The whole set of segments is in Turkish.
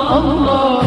Allah.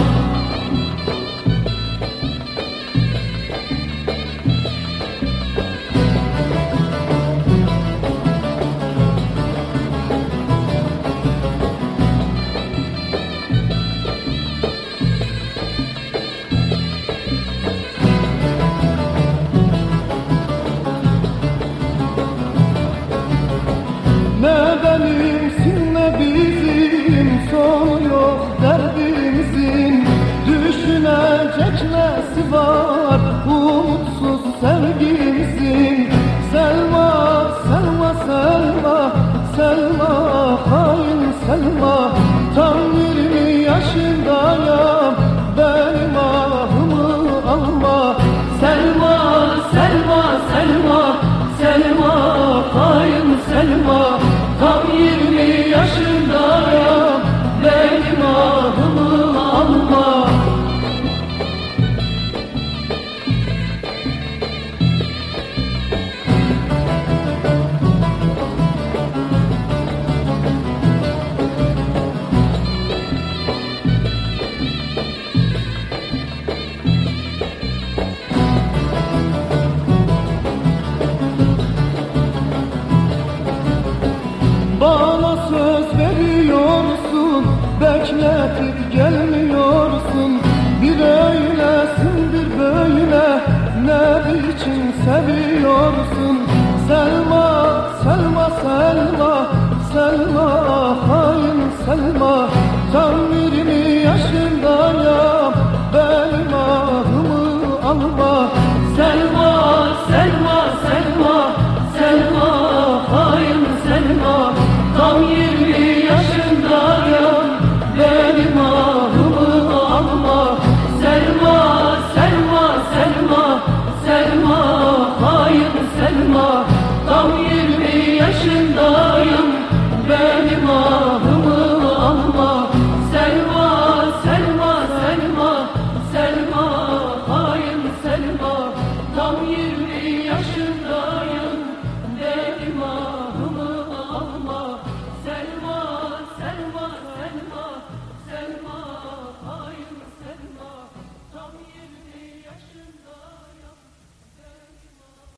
Ne benimsin ne bizim, sonu yok derdimizin. Düşünecek nesi var umutsuz sevgimizin. Selma, Selma, Selma, Selma, hain Selma. Tam 20 yaşındayım, benim ahımı alma. Selma, Selma, Selma, Selma, hain Selma. Tam 20 yaşındayım, benim ahımı alma. Bana söz veriyorsun, bekletip gelmiyorsun. Bir öylesin bir böyle, ne biçim seviyorsun. Selma, Selma, Selma, Selma, hain Selma. Tam